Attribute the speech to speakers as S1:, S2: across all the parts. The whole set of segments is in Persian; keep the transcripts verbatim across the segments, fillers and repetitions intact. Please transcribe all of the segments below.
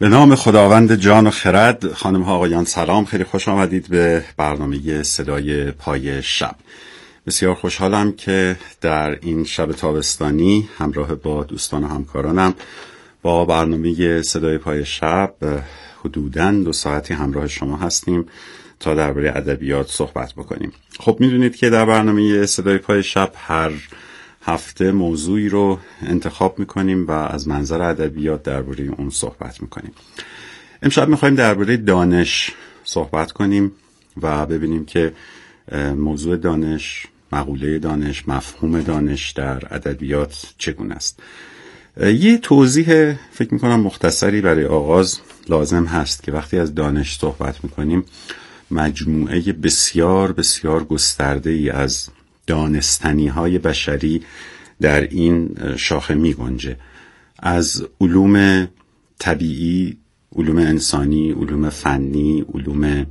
S1: به نام خداوند جان و خرد. خانم ها آقایان سلام، خیلی خوش آمدید به برنامه صدای پای شب. بسیار خوشحالم که در این شب تابستانی همراه با دوستان و همکارانم با برنامه صدای پای شب حدوداً دو ساعتی همراه شما هستیم تا درباره ادبیات صحبت بکنیم. خب میدونید که در برنامه صدای پای شب هر هفته موضوعی رو انتخاب میکنیم و از منظر ادبیات درباره اون صحبت میکنیم. امشب میخوایم درباره دانش صحبت کنیم و ببینیم که موضوع دانش، مقوله دانش، مفهوم دانش در ادبیات چگونه است. یه توضیح فکر میکنم مختصری برای آغاز لازم هست که وقتی از دانش صحبت میکنیم مجموعه بسیار بسیار گسترده ای از دانستنی های بشری در این شاخه می گنجه، از علوم طبیعی، علوم انسانی، علوم فنی، علوم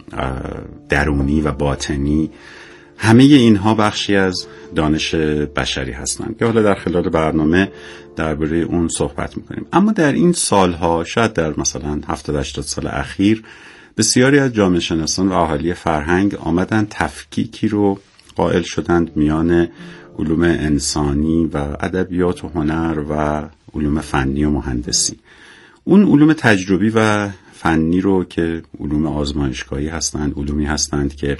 S1: درونی و باطنی. همه اینها بخشی از دانش بشری هستند که حالا در خلال برنامه درباره اون صحبت میکنیم. اما در این سالها، شاید در مثلا هفتاد هشتاد سال اخیر، بسیاری از جامعه شناسان و اهالی فرهنگ آمدن تفکیکی رو قائل شدند میان علوم انسانی و ادبیات و هنر و علوم فنی و مهندسی. اون علوم تجربی و فنی رو که علوم آزمایشگاهی هستند، علومی هستند که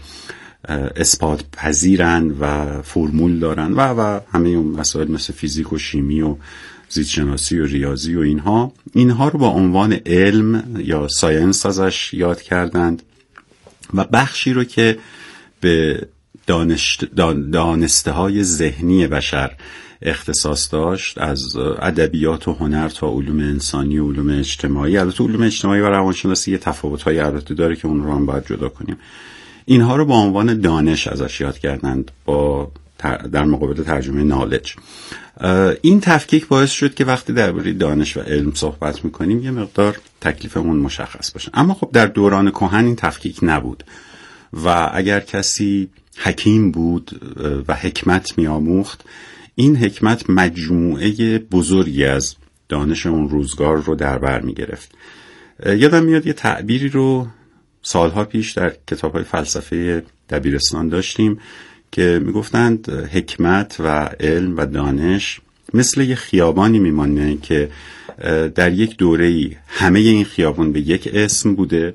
S1: اثبات پذیرند و فرمول دارند و و همه اون مسائل مثل فیزیک و شیمی و زیست شناسی و ریاضی و اینها اینها رو با عنوان علم یا ساینس ازش یاد کردند و بخشی رو که به دانش دانسته های ذهنی بشر اختصاص داشت، از ادبیات و هنر تا علوم انسانی و علوم اجتماعی. البته علوم اجتماعی و روانشناسی یه تفاوت‌های البته داره که اون رو هم باید جدا کنیم. اینها رو با عنوان دانش ازش یاد کردند با در مقابل ترجمه نالج. این تفکیک باعث شد که وقتی درباره دانش و علم صحبت میکنیم یه مقدار تکلیفمون مشخص باشه. اما خب در دوران کهن این تفکیک نبود و اگر کسی حکیم بود و حکمت میآموخت، این حکمت مجموعه بزرگی از دانش اون روزگار رو در بر میگرفت. یادم میاد یه تعبیری رو سالها پیش در کتاب‌های فلسفه دبیرستان داشتیم که میگفتند حکمت و علم و دانش مثل یه خیابانی میمانه که در یک دوره‌ای همه این خیابان به یک اسم بوده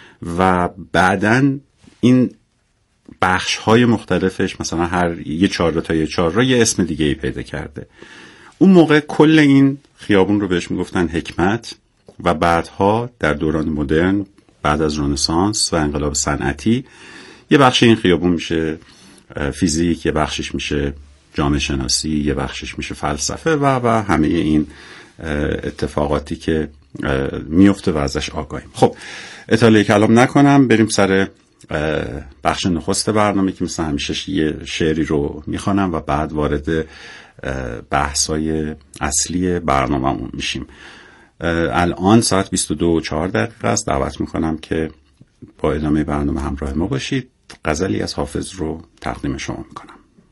S1: و بعداً این بخش‌های مختلفش مثلا هر یه چهارراه تا یه چهارراه یه اسم دیگه ای پیدا کرده. اون موقع کل این خیابون رو بهش میگفتن حکمت و بعدها در دوران مدرن بعد از رنسانس و انقلاب صنعتی یه بخش این خیابون میشه فیزیک، یه بخشش میشه جامعه شناسی، یه بخشش میشه فلسفه و و همه این اتفاقاتی که میفته و ازش آگاهیم. خب اطاله کلام نکنم، بریم سر بخش نخست برنامه که مثل همیشه یه شعری رو میخوانم و بعد وارد بحث‌های اصلی برنامه‌مون میشیم. الان ساعت بیست و دو و چهار دقیقه است. دعوت میکنم که با ادامه برنامه همراه ما باشید. غزلی از حافظ رو تقدیم شما میکنم.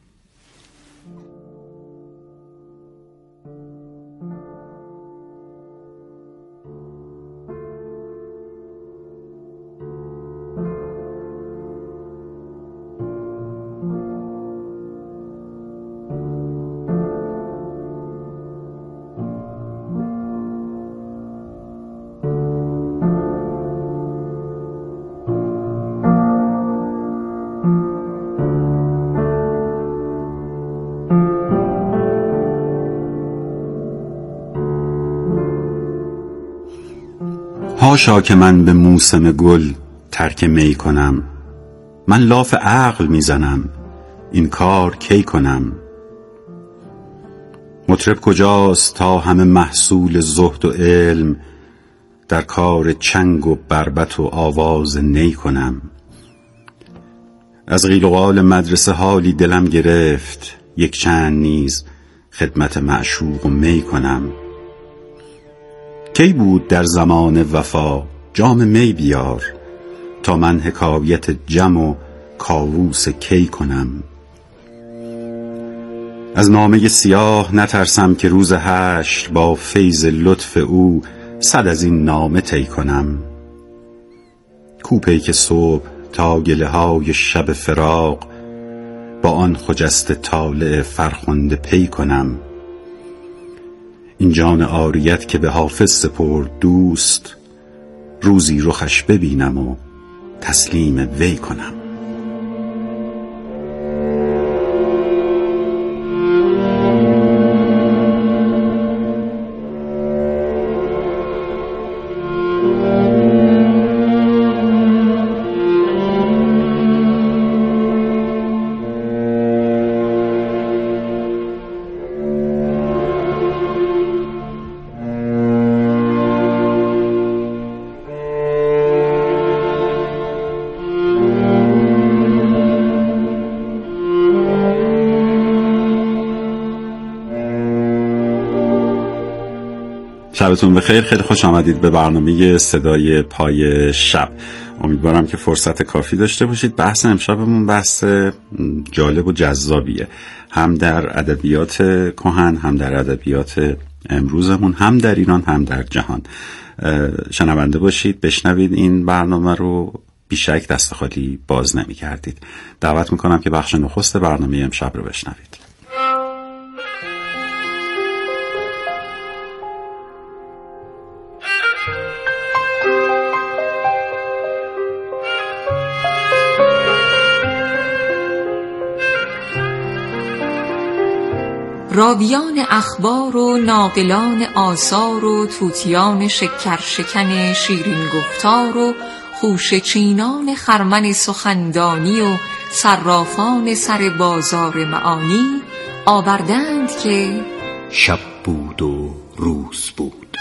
S1: هاشا که من به موسم گل ترک می کنم، من لاف عقل میزنم این کار کی کنم. مطرب کجاست تا همه محصول زهد و علم، در کار چنگ و بربط و آواز نی کنم. از قیل و قال مدرسه حالی دلم گرفت، یک چند نیز خدمت معشوق و می کنم. کی بود در زمان وفا جام می بیار، تا من حکایت جم و کاووس کی کنم. از نامه سیاه نترسم که روز حشر با فیض لطف او صد از این نامه طی کنم. کوپی که صبح تا گله های شب فراق، با آن خجسته طالع فرخنده پی کنم. این جان عاریت که به حافظ سپرد دوست، روزی رخش ببینم و تسلیم وی کنم. شبتون بخیر. خیلی خوش آمدید به برنامه صدای پای شب. امیدوارم که فرصت کافی داشته باشید. بحث امشبمون بحث جالب و جذابیه، هم در ادبیات کهن، هم در ادبیات امروزمون، هم در ایران هم در جهان. شنونده باشید، بشنوید این برنامه رو، بیشک دست خالی باز نمی کردید. دعوت میکنم که بخش نخست برنامه امشب رو بشنوید.
S2: راویان اخبار و ناقلان آثار و طوطیان شکر شکن شیرین گفتار و خوشه چینان خرمن سخندانی و صرافان سر بازار معانی آوردند که
S3: شب بود و روز بود،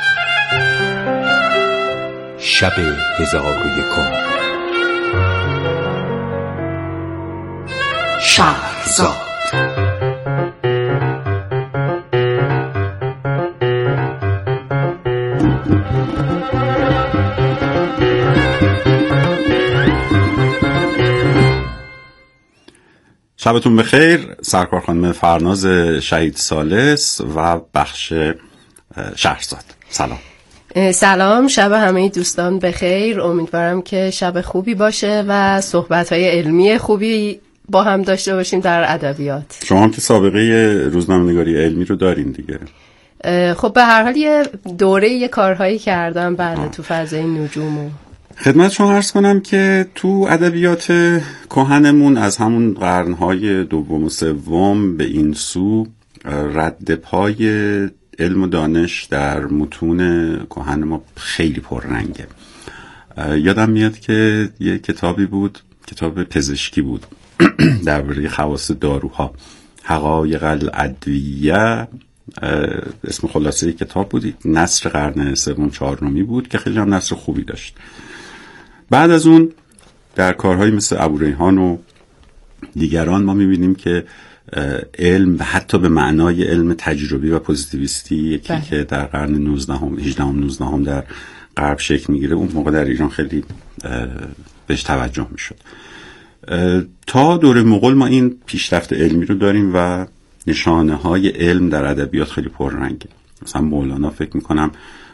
S3: شب هزار و یکم، شهرزاد.
S1: شبتون بخیر. سرکار خانم فرناز شهید ثالث و بخش شهرزاد. سلام.
S4: سلام، شب همه دوستان بخیر. امیدوارم که شب خوبی باشه و صحبت‌های علمی خوبی با هم داشته باشیم در ادبیات.
S1: شما هم که سابقه روزنامه‌نگاری علمی رو دارین دیگه.
S4: خب به هر حال یه دوره یه کارهایی کردم بله تو فضای نجوم. و
S1: خدمت شما عرض کنم که تو ادبیات کهنمون از همون قرن‌های دوم و سوم به این سو رد پای علم و دانش در متون کهن ما خیلی پررنگه. یادم میاد که یه کتابی بود، کتاب پزشکی بود درباره خواص داروها، حقایق الادویه، اسم خلاصه کتاب بود، نثر قرن سوم چهارمی بود که خیلی هم نثر خوبی داشت. بعد از اون در کارهایی مثل ابوریحان و دیگران ما میبینیم که علم و حتی به معنای علم تجربی و پوزیتیویستی، یکی بله. که در قرن نوزدهم، هجدهم، نوزدهم در غرب شکل میگیره، اون موقع در ایران خیلی بهش توجه میشد. تا دوره مغول ما این پیشرفت علمی رو داریم و نشانه های علم در ادبیات خیلی پررنگه. مثلا مولانا فکر میکنم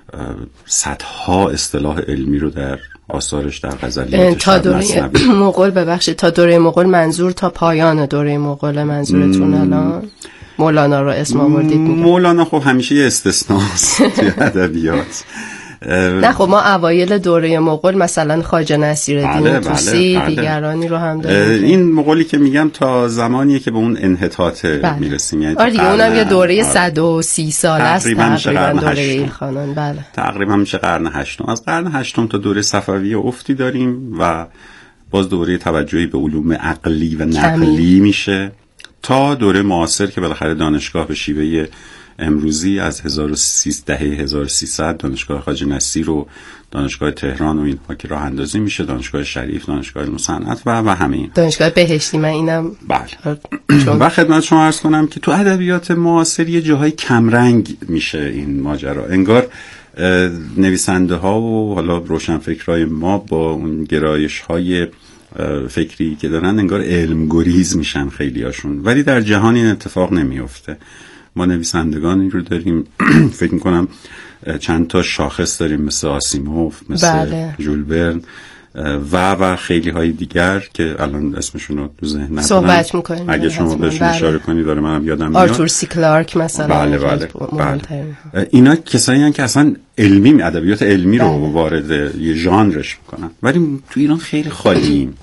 S1: صدها اصطلاح علمی رو در آثارش در غزلیاتش
S4: تا دوره مغول ببخشید تا دوره مغول منظور تا پایان دوره مغول منظورتون الان مولانا رو اسم آوردید؟
S1: مولانا خب همیشه یه استثناست توی ادبیات.
S4: نه خب ما اوایل دوره مغول مثلا خواجه نصیرالدین طوسی بله، دیگرانی رو هم داریم.
S1: این مغولی که میگم تا زمانیه که به اون انحطاط بله. میرسیم، یعنی
S4: آره دیگه اونم یه دوره صد و سی سال است تقریبا دوره ایلخانان. بله
S1: تقریبا میشه قرن هشتم. از قرن هشتم تا دوره صفویه افتی داریم و باز دوره توجهی به علوم عقلی و نقلی میشه تا دوره معاصر که بالاخره دانشگاه به شیوه امروزی از هزار و سیصد هزار و سیصد دانشگاه خواجه نصیر و دانشگاه تهران و اینها که راه اندازی میشه، دانشگاه شریف، دانشگاه علم و صنعت و و همه این
S4: دانشگاه بهشتی. من اینم
S1: بله و خدمت شما عرض کنم که تو ادبیات معاصر یه جاهای کمرنگ میشه این ماجرا. انگار نویسنده ها و حالا روشنفکرای ما با اون گرایش های فکری که دارن انگار علم گریز میشن خیلی هاشون، ولی در جهان این اتفاق نمیفته ما نویسندگانی رو داریم فکر میکنم چند تا شاخص داریم مثل آسیموف، مثل
S4: بله.
S1: ژول ورن و و خیلی های دیگر که الان اسمشون رو تو ذهن ندارم
S4: صحبت میکنیم
S1: اگه شما بهشون
S4: بله.
S1: اشاره کنید داره منم یادم میاد.
S4: آرتور سی کلارک مثلا.
S1: بله بله, بله. اینا کسایی هستن که اصلا علمی ادبیات علمی بله. رو وارد یه ژانرش میکنن، ولی تو ایران خیلی خالیم.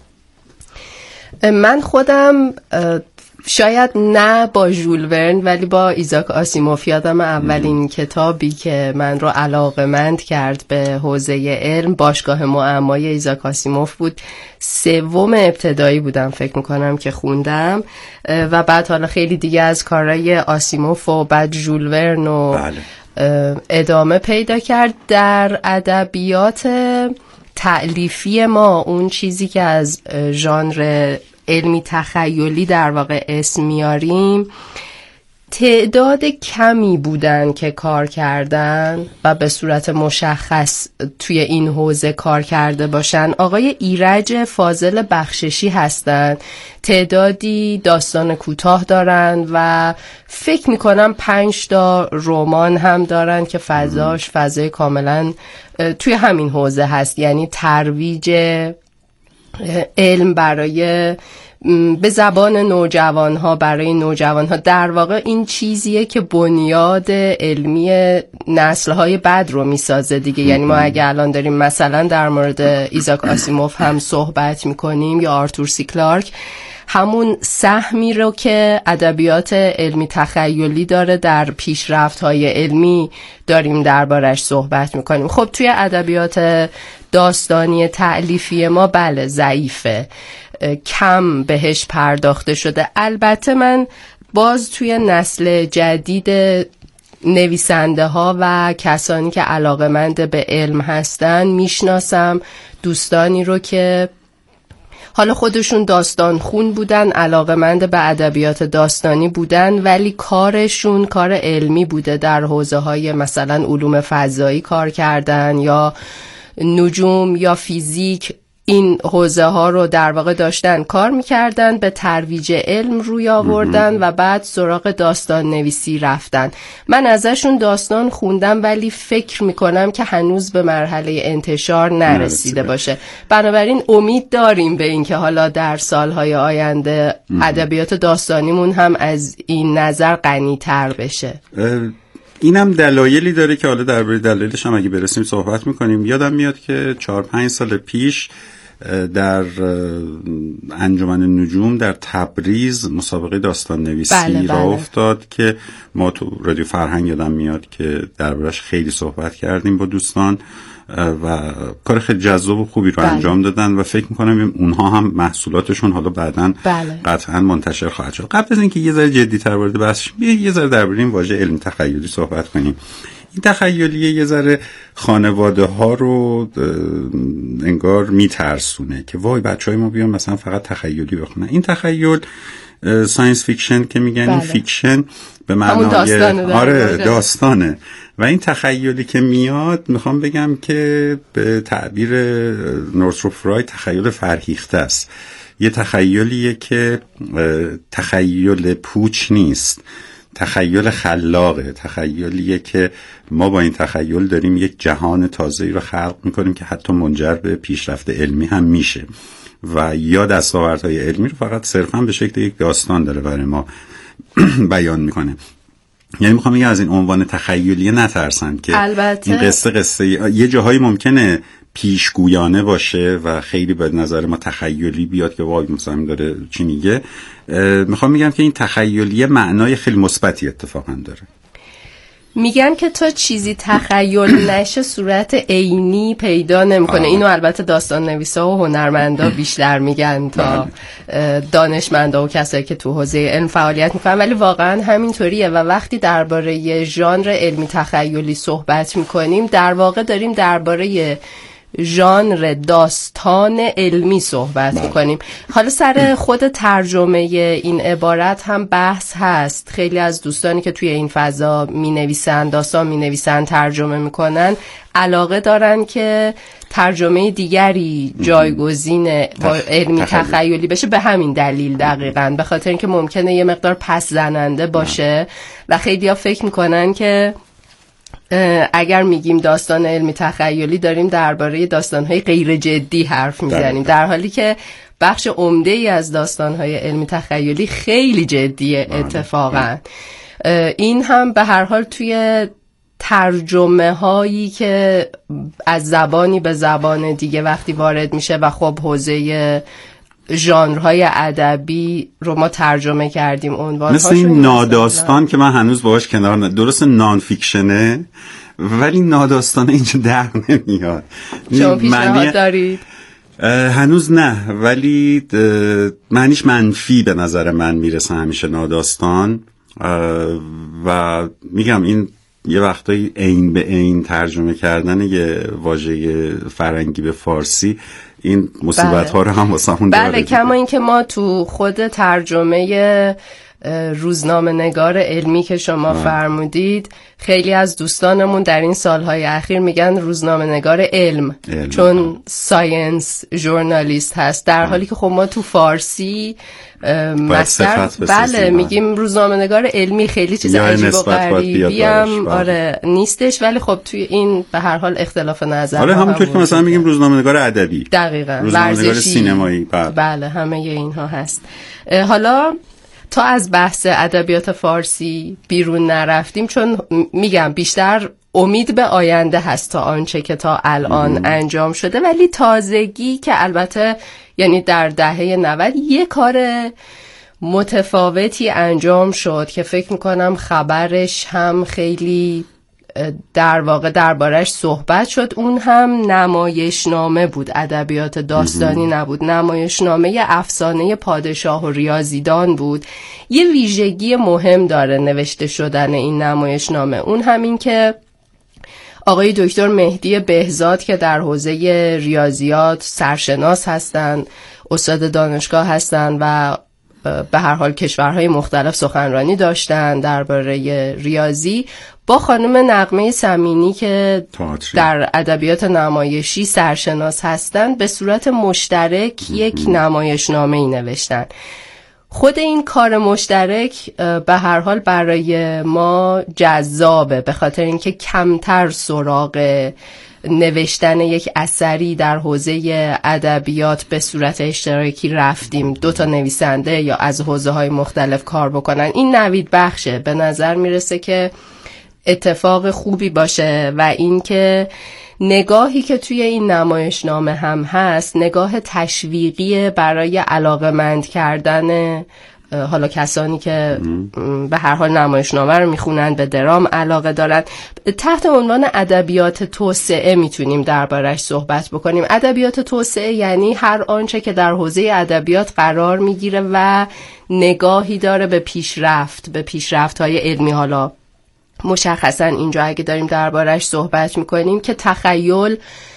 S4: من خودم شاید نه با ژول ورن ولی با ایزاک آسیموف یادم اولین کتابی که من رو علاقه‌مند کرد به حوزه علم باشگاه معمای ایزاک آسیموف بود. سوم ابتدایی بودم فکر میکنم که خوندم و بعد حالا خیلی دیگه از کارهای آسیموف و بعد ژول ورن و بله. ادامه پیدا کرد. در ادبیات تألیفی ما اون چیزی که از ژانر علمی تخیلی در واقع اسم میاریم تعداد کمی بودن که کار کردن و به صورت مشخص توی این حوزه کار کرده باشن. آقای ایرج فاضل بخششی هستن، تعدادی داستان کوتاه دارن و فکر میکنم پنج تا رمان هم دارن که فضاش فضای کاملا توی همین حوزه هست، یعنی ترویج علم برای به زبان نوجوان ها، برای نوجوان ها. در واقع این چیزیه که بنیاد علمی نسل های بعد رو میسازه دیگه. یعنی ما اگه الان داریم مثلا در مورد ایزاک آسیموف هم صحبت میکنیم یا آرتور سی کلارک، همون سهمی رو که ادبیات علمی تخیلی داره در پیشرفت‌های علمی داریم دربارش صحبت میکنیم. خب توی ادبیات داستانی تألیفی ما بله ضعیفه، کم بهش پرداخته شده. البته من باز توی نسل جدید نویسنده ها و کسانی که علاقه‌مند به علم هستن میشناسم دوستانی رو که حالا خودشون داستان خون بودن، علاقه‌مند به ادبیات داستانی بودن، ولی کارشون کار علمی بوده، در حوزه های مثلا علوم فضایی کار کردن یا نجوم یا فیزیک. این حوزه ها رو در واقع داشتن کار میکردن، به ترویج علم روی آوردن و بعد سراغ داستان نویسی رفتن. من ازشون داستان خوندم ولی فکر میکنم که هنوز به مرحله انتشار نرسیده باشه. بنابراین امید داریم به این که حالا در سالهای آینده ادبیات داستانیمون هم از این نظر غنی‌تر بشه.
S1: اینم دلایلی داره که حالا درباره دلایلش هم اگه برسیم صحبت میکنیم. یادم میاد که چهار پنج سال پیش در انجمن نجوم در تبریز مسابقه داستان نویسی
S4: بله
S1: راه
S4: بله.
S1: افتاد که ما تو رادیو فرهنگ یادم میاد که دربارش خیلی صحبت کردیم با دوستان و کار خیلی جذاب و خوبی رو بله. انجام دادن و فکر میکنم اونها هم محصولاتشون حالا بعداً بله. قطعاً منتشر خواهد شد. قبل از اینکه یه ذره جدی‌تر وارد بحث شیم، یه ذره درباره این واژه علم تخیلی صحبت کنیم. این تخیلیه یه ذره خانواده ها رو انگار میترسونه که وای بچهای ما بیان مثلا فقط تخیلی بخونن. این تخیل ساینس فیکشن که میگن بله. این فیکشن به معنای
S4: داستانه
S1: آره داستانه و این تخیلی که میاد میخوام بگم که به تعبیر نورتروپ فرای تخیل فرهیخته است. یه تخیلیه که تخیل پوچ نیست، تخیل خلاقه، تخیلیه که ما با این تخیل داریم یک جهان تازه‌ای رو خلق میکنیم که حتی منجر به پیشرفت علمی هم میشه و یا دستاوردهای علمی رو فقط صرفا به شکل یک داستان داره برای ما بیان میکنه. یعنی میخوام بگم از این عنوان تخیلیه نترسن که
S4: البته.
S1: این قصه قصه یه جاهایی ممکنه پیشگویانه باشه و خیلی به نظر ما تخیلی بیاد که وای مثلا داره چی میگه. میخوام بگم که این تخیلیه معنای خیلی مثبتی اتفاقا داره.
S4: میگن که تا چیزی تخیل نشه صورت عینی پیدا نمیکنه. اینو البته داستان نویسا و هنرمندا بیشتر میگن تا دانشمندا و کسایی که تو حوزه علم فعالیت میکنن، ولی واقعا همینطوریه و وقتی درباره ژانر علمی تخیلی صحبت میکنیم در واقع داریم درباره ژانر داستان علمی صحبت میکنیم. حالا سر خود ترجمه این عبارت هم بحث هست. خیلی از دوستانی که توی این فضا می نویسن، داستان می نویسن، ترجمه میکنن، علاقه دارن که ترجمه دیگری جایگزین علمی تخیلی بشه، به همین دلیل دقیقاً، به خاطر اینکه ممکنه یه مقدار پس زننده باشه و خیلی ها فکر میکنن که اگر میگیم داستان علمی تخیلی داریم درباره داستان‌های غیر جدی حرف میزنیم، در حالی که بخش عمده ای از داستان‌های علمی تخیلی خیلی جدیه اتفاقاً. این هم به هر حال توی ترجمه هایی که از زبانی به زبان دیگه وقتی وارد میشه و خب حوزه ژانرهای ادبی رو ما ترجمه کردیم، عنوان
S1: مثل این ناداستان که من هنوز باهاش کنار ن... درست نان فیکشنه ولی ناداستانه اینجا در نمیاد.
S4: شما پیشنهاد دارید؟
S1: هنوز نه، ولی معنیش منفی به نظر من میرسه همیشه ناداستان. و میگم این یه وقتایی عین به عین ترجمه کردن یه واژه فرنگی به فارسی این مصیبت ها رو هم واسمون داره.
S4: بله، کما این که ما تو خود ترجمه روزنامه نگار علمی که شما آه. فرمودید، خیلی از دوستانمون در این سالهای اخیر میگن روزنامه نگار علم, علم. چون ساینس ژورنالیست هست، در آه. حالی که خب ما تو فارسی مستر بله میگیم روزنامه نگار علمی، خیلی چیز عجیب و غریبی هم آره نیستش، ولی خب توی این به هر حال اختلاف نظر.
S1: آره همونطور که مثلا میگیم روزنامه نگار ادبی،
S4: دقیقاً
S1: روزنامه نگار سینمایی،
S4: بله. بله همه اینها هست. حالا تا از بحث ادبیات فارسی بیرون نرفتیم، چون میگم بیشتر امید به آینده هست تا آنچه که تا الان ام. انجام شده، ولی تازگی که البته یعنی در دهه نود یه کار متفاوتی انجام شد که فکر میکنم خبرش هم خیلی در واقع دربارش صحبت شد. اون هم نمایشنامه بود، ادبیات داستانی نبود، نمایشنامه افسانه پادشاه و ریاضیدان بود. یه ویژگی مهم داره نوشته شدن این نمایشنامه، اون همین که آقای دکتر مهدی بهزاد که در حوزه ریاضیات سرشناس هستن، استاد دانشگاه هستن و به هر حال کشورهای مختلف سخنرانی داشتن درباره ریاضی، با خانم نغمه سمینی که تاعتری. در ادبیات نمایشی سرشناس هستن، به صورت مشترک یک نمایشنامه‌ای نوشتن. خود این کار مشترک به هر حال برای ما جذابه، به خاطر اینکه کمتر سراغ نوشتن یک اثری در حوزه ادبیات به صورت اشتراکی رفتیم، دو تا نویسنده یا از حوزه‌های مختلف کار بکنن. این نوید بخشه، به نظر میرسه که اتفاق خوبی باشه و اینکه نگاهی که توی این نمایشنامه هم هست نگاه تشویقی برای علاقه‌مند کردن حالا کسانی که به هر حال نمایشنامه رو میخونن، به درام علاقه دارن. تحت عنوان ادبیات توسعه میتونیم دربارش صحبت بکنیم. ادبیات توسعه یعنی هر آنچه که در حوزه ادبیات قرار میگیره و نگاهی داره به پیشرفت، به پیشرفت‌های علمی. حالا مشخصا اینجا اگه داریم دربارش صحبت میکنیم که تخیل،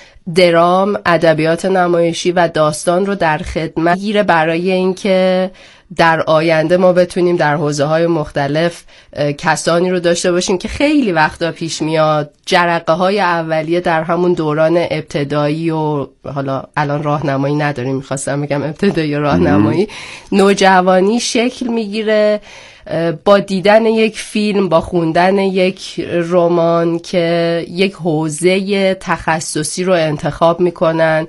S4: درام، ادبیات نمایشی و داستان رو در خدمت گیره برای اینکه در آینده ما بتونیم در حوزه‌های مختلف کسانی رو داشته باشیم که خیلی وقتا پیش میاد جرقه‌های اولیه در همون دوران ابتدایی و حالا الان راهنمایی نداریم، می‌خواستم بگم ابتدایی راهنمایی، نوجوانی شکل میگیره با دیدن یک فیلم، با خوندن یک رمان که یک حوزه تخصصی رو انتخاب میکنن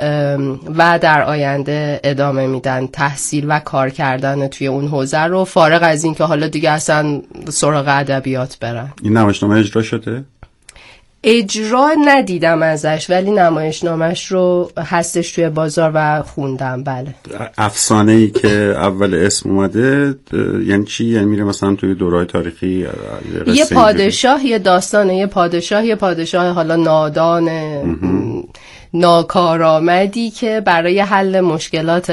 S4: و در آینده ادامه میدن تحصیل و کار کردن توی اون حوزه رو، فارغ از این که حالا دیگه اصلا سراغ ادبیات برن.
S1: این نمایشنامه اجرا شده؟
S4: اجرا ندیدم ازش، ولی نمایشنامه‌اش رو هستش توی بازار و خوندم. بله.
S1: افسانه‌ای که اول اسم اومده یعنی چی؟ یعنی میره مثلا توی دوره‌های تاریخی
S4: یه پادشاه، یه داستانه، یه پادشاه یه پادشاه حالا نادان ناکارآمدی که برای حل مشکلات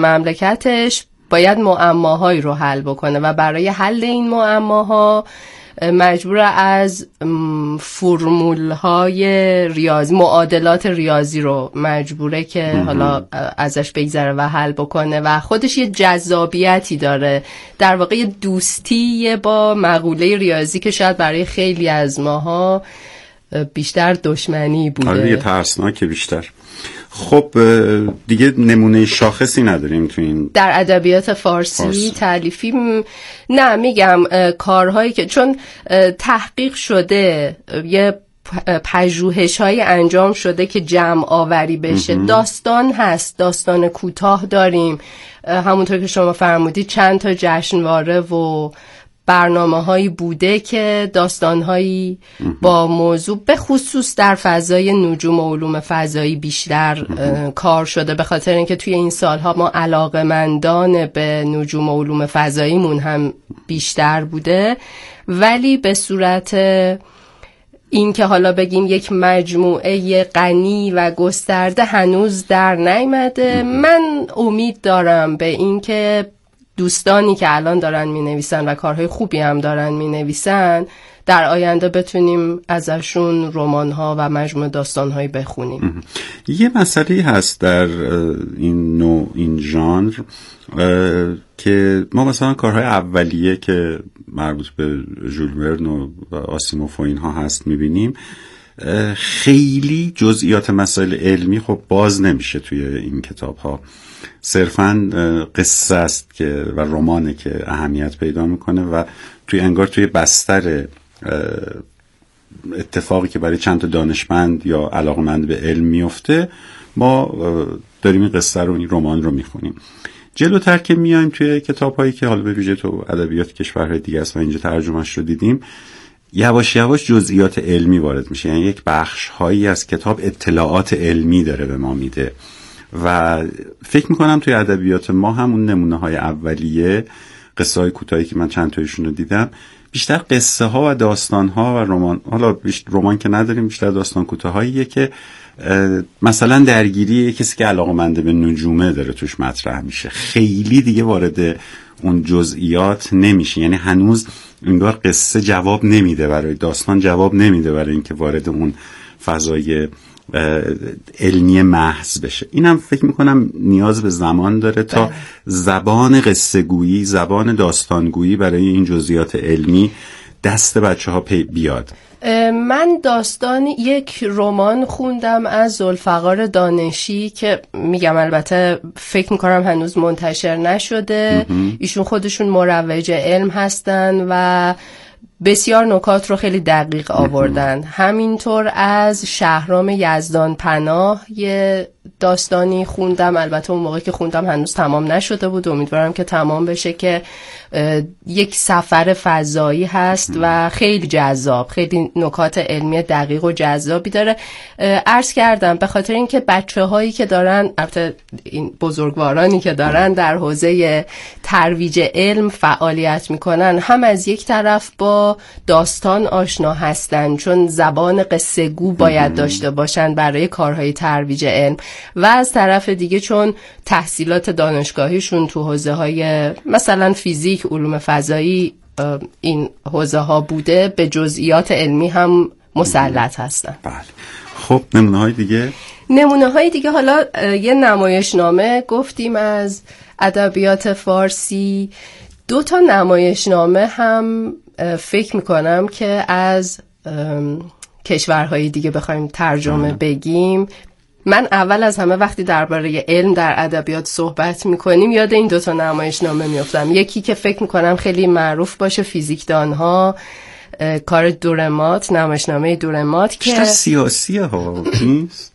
S4: مملکتش باید معماهایی رو حل بکنه و برای حل این معماها مجبور از فرمول های ریاضی، معادلات ریاضی رو مجبوره که مم. حالا ازش بگذره و حل بکنه و خودش یه جذابیتی داره، در واقع دوستی با مقوله ریاضی که شاید برای خیلی از ماها بیشتر دشمنی بوده.
S1: آره دیگه ترسناکه بیشتر. خب دیگه نمونه شاخصی نداریم تو این
S4: در ادبیات فارسی, فارسی. تالیفی م... نه میگم کارهایی که چون تحقیق شده، یه پژوهش های انجام شده که جمع آوری بشه. داستان هست، داستان کوتاه داریم، همونطور که شما فرمودید چند تا جشنواره و برنامه هایی بوده که داستان هایی با موضوع به خصوص در فضای نجوم و علوم فضایی بیشتر کار شده، به خاطر اینکه توی این سالها ما علاقه‌مندان به نجوم و علوم فضاییمون هم بیشتر بوده. ولی به صورت این که حالا بگیم یک مجموعه غنی و گسترده هنوز در نیامده. من امید دارم به این که دوستانی که الان دارن می نویسن و کارهای خوبی هم دارن می نویسن، در آینده بتونیم ازشون رمان‌ها و مجموعه داستان‌هایی بخونیم.
S1: یه مسئله هست در این نوع، این ژانر، که ما مثلا کارهای اولیه که مربوط به ژول ورن و آسیموف و اینها هست می‌بینیم، خیلی جزئیات مسائل علمی خب باز نمیشه توی این کتاب‌ها. صرفاً قصه است که و رمانه که اهمیت پیدا میکنه و توی انگار توی بستر اتفاقی که برای چند تا دانشمند یا علاقمند به علم میفته ما داریم این قصه رو، این رمان رو میخونیم. جلوتر که میایم توی کتاب‌هایی که حالا به ویژه تو ادبیات کشورهای دیگه است و اینجا ترجمهش رو دیدیم، یواش یواش جزئیات علمی وارد میشه، یعنی یک بخش هایی از کتاب اطلاعات علمی داره به ما میده و فکر میکنم توی ادبیات ما همون نمونه های اولیه، قصه های کوتاهی که من چند تایشون رو دیدم، بیشتر قصه ها و داستان ها و رمان، حالا رمان که نداریم، بیشتر داستان کوتاهاییه که مثلا درگیری کسی که علاقه‌مند به نجومه داره توش مطرح میشه، خیلی دیگه وارد اون جزئیات نمیشه. یعنی هنوز انگار قصه جواب نمیده برای داستان، جواب نمیده برای اینکه وارد اون فضای علمی محض بشه. اینم فکر میکنم نیاز به زمان داره تا زبان قصه گویی، زبان داستان گویی برای این جزئیات علمی دست بچه ها بیاد.
S4: من داستان یک رمان خوندم از ذوالفقار دانشی که میگم البته فکر میکنم هنوز منتشر نشده. ایشون خودشون مروج علم هستن و بسیار نکات رو خیلی دقیق آوردن. همینطور از شهرام یزدان پناه یه داستانی خوندم، البته اون موقع که خوندم هنوز تمام نشده بود، امیدوارم که تمام بشه، که یک سفر فضایی هست و خیلی جذاب، خیلی نکات علمی دقیق و جذابی داره. عرض کردم به خاطر اینکه بچه هایی که دارن، البته این بزرگوارانی که دارن در حوزه ترویج علم فعالیت میکنن، هم از یک طرف با داستان آشنا هستن چون زبان قصه گو باید داشته باشن برای کارهای ترویج علم، و از طرف دیگه چون تحصیلات دانشگاهیشون تو حوزه های مثلا فیزیک، علوم فضایی، این حوزه ها بوده، به جزئیات علمی هم مسلط هستن.
S1: بله. خب نمونه های دیگه؟
S4: نمونه های دیگه حالا یه نمایشنامه گفتیم از ادبیات فارسی. دو تا نمایشنامه هم فکر میکنم که از کشورهای دیگه بخوایم ترجمه بگیم. من اول از همه وقتی درباره علم در ادبیات صحبت میکنیم یاد این دوتا نمایشنامه میافتم. یکی که فکر میکنم خیلی معروف باشه، فیزیکدانها، کار دورمات، نمایشنامه دورمات که
S1: بیشتر سیاسیه ها نیست؟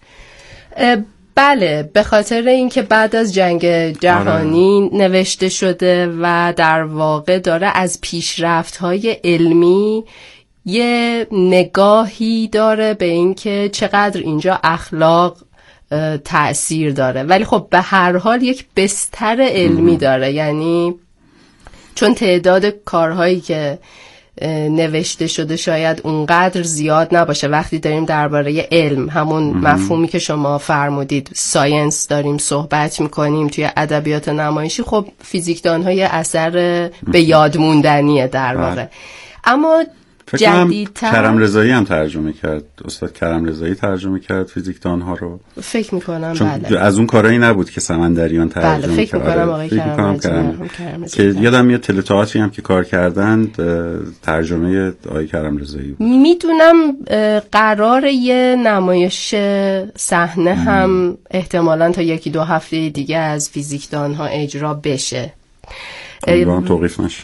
S4: بله، به خاطر اینکه بعد از جنگ جهانی آره. نوشته شده و در واقع داره از پیشرفت‌های علمی یه نگاهی داره به اینکه چقدر اینجا اخلاق تأثیر داره، ولی خب به هر حال یک بستر علمی داره. یعنی چون تعداد کارهایی که نوشته شده شاید اونقدر زیاد نباشه، وقتی داریم درباره علم، همون مفهومی که شما فرمودید، ساینس داریم صحبت میکنیم توی ادبیات نمایشی، خب فیزیکدان‌ها یه اثر به یاد موندنیه در واقع. اما جدیدتر.
S1: کرم رضایی هم ترجمه کرد، استاد کرم رضایی ترجمه کرد فیزیکدان ها رو
S4: فکر میکنم.
S1: چون
S4: بله
S1: از اون کارایی نبود که سمندریان ترجمه
S4: بله فکر
S1: کرد.
S4: میکنم آقای کرم رضایی
S1: که یادم یاد تئاتری هم که کار کردند ترجمه آقای کرم رضایی بود.
S4: میدونم قرار یه نمایش صحنه هم احتمالاً تا یکی دو هفته دیگه از فیزیکدان ها اجرا بشه.
S1: امیدوارم توقیف نشه.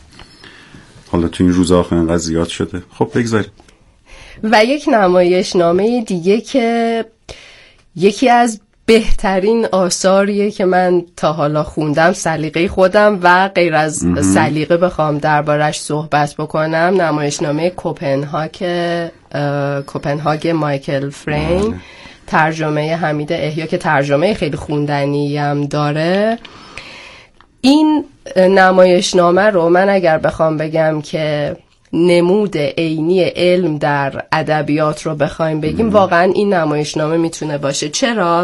S1: حالا تو این روزها انقدر زیاد شده. خب بگذاریم.
S4: و یک نمایش نامه دیگه که یکی از بهترین آثاریه که من تا حالا خوندم، سلیقه خودم و غیر از سلیقه بخوام دربارش صحبت بکنم، نمایشنامه کوپنهاگ کوپنهاگ مایکل فرین، ترجمه حمید احیا که ترجمه خیلی خوندنی هم داره. این نمایشنامه رو من اگر بخوام بگم که نمود عینی علم در ادبیات رو بخوایم بگیم مم. واقعا این نمایشنامه میتونه باشه. چرا؟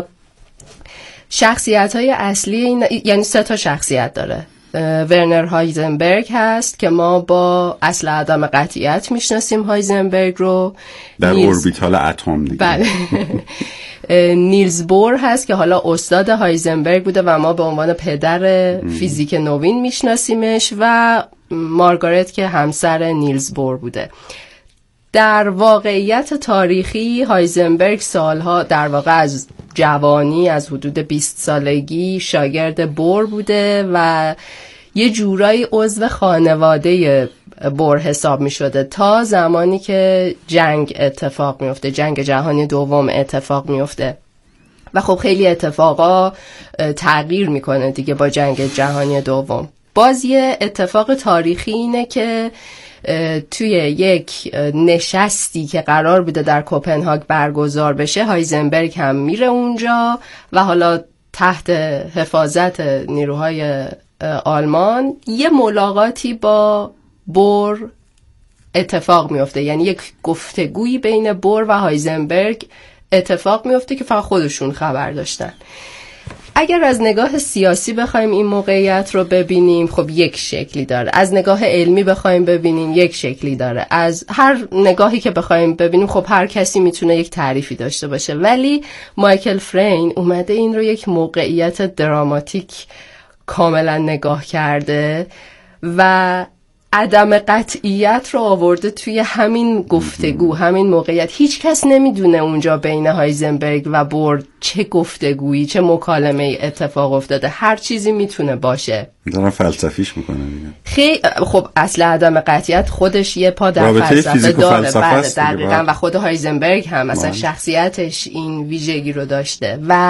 S4: شخصیت‌های اصلی این، یعنی سه تا شخصیت داره. ورنر هایزنبرگ هست که ما با اصل عدم قطعیت میشناسیم هایزنبرگ رو
S1: در
S4: نیز...
S1: اوربیتال اتم دیگه.
S4: بله. نیلز بور هست که حالا استاد هایزنبرگ بوده و ما به عنوان پدر فیزیک نوین میشناسیمش، و مارگارت که همسر نیلز بور بوده. در واقعیت تاریخی هایزنبرگ سالها در واقع از جوانی، از حدود بیست سالگی شاگرد بور بوده و یه جورایی عضو خانواده بور حساب می شده تا زمانی که جنگ اتفاق می افته، جنگ جهانی دوم اتفاق می افته و خب خیلی اتفاقا تغییر می کنه دیگه با جنگ جهانی دوم. باز یه اتفاق تاریخی اینه که توی یک نشستی که قرار بوده در کوپنهاگ برگزار بشه، هایزنبرگ هم میره اونجا و حالا تحت حفاظت نیروهای آلمان یه ملاقاتی با بور اتفاق میفته، یعنی یک گفتگویی بین بور و هایزنبرگ اتفاق میفته که فقط خودشون خبر داشتن. اگر از نگاه سیاسی بخوایم این موقعیت رو ببینیم، خب یک شکلی داره. از نگاه علمی بخوایم ببینیم یک شکلی داره. از هر نگاهی که بخوایم ببینیم خب هر کسی میتونه یک تعریفی داشته باشه، ولی مایکل فرین اومده این رو یک موقعیت دراماتیک کاملا نگاه کرده و عدم قطعیت رو آورده توی همین گفتگو، همین موقعیت. هیچ کس نمیدونه اونجا بین هایزنبرگ و بور چه گفتگویی، چه مکالمه‌ای اتفاق افتاده. هر چیزی میتونه باشه.
S1: دارن فلسفیش میکنه دیگه.
S4: خیلی خب اصل عدم قطعیت خودش یه پا در فلسفه داره. بله دقیقاً. و خود هایزنبرگ هم مثلا شخصیتش این ویژگی رو داشته و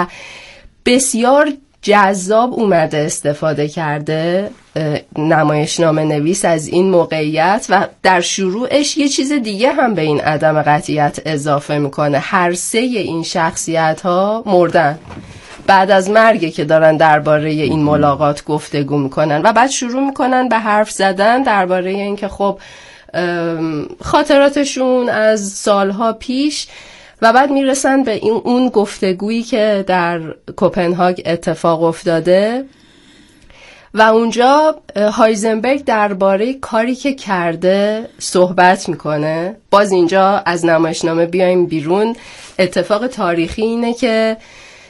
S4: بسیار جذاب اومده استفاده کرده نمایشنامه نویس از این موقعیت و در شروعش یه چیز دیگه هم به این عدم قطعیت اضافه میکنه. هر سه این شخصیت ها مردن بعد از مرگی که دارن درباره این ملاقات گفتگو میکنن و بعد شروع میکنن به حرف زدن درباره این که خب خاطراتشون از سالها پیش و بعد میرسن به این اون گفتگویی که در کوپنهاگ اتفاق افتاده و اونجا هایزنبرگ درباره کاری که کرده صحبت میکنه. باز اینجا از نمایشنامه بیایم بیرون. اتفاق تاریخی اینه که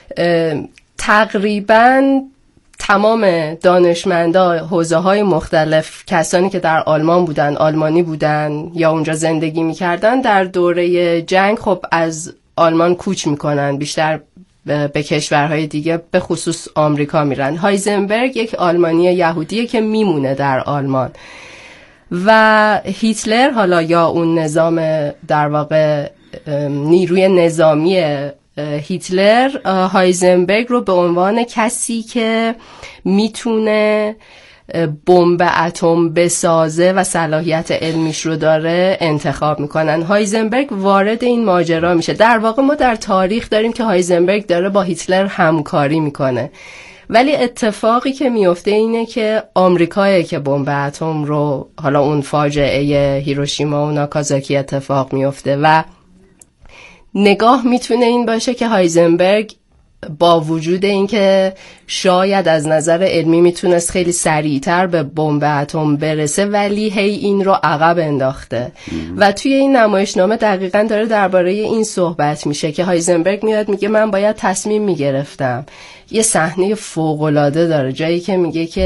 S4: تقریباً تمام دانشمندا حوزه‌های مختلف، کسانی که در آلمان بودن، آلمانی بودن یا اونجا زندگی می‌کردن، در دوره جنگ خب از آلمان کوچ می‌کنن، بیشتر به کشورهای دیگه به خصوص آمریکا میرن. هایزنبرگ یک آلمانی یهودیه که میمونه در آلمان و هیتلر، حالا یا اون نظام در واقع نیروی نظامی هیتلر، هایزنبرگ رو به عنوان کسی که میتونه بمب اتم بسازه و صلاحیت علمیش رو داره انتخاب میکنن. هایزنبرگ وارد این ماجرا میشه. در واقع ما در تاریخ داریم که هایزنبرگ داره با هیتلر همکاری میکنه، ولی اتفاقی که میفته اینه که آمریکایه که بمب اتم رو، حالا اون فاجعه هیروشیما و ناکازاکی اتفاق میفته و نگاه میتونه این باشه که هایزنبرگ با وجود اینکه شاید از نظر علمی میتونست خیلی سریعتر به بمب اتم برسه، ولی هی این رو عقب انداخته. و توی این نمایشنامه دقیقاً داره درباره این صحبت میشه که هایزنبرگ میاد میگه من باید تصمیم میگرفتم. یه صحنه فوق‌العاده داره جایی که میگه که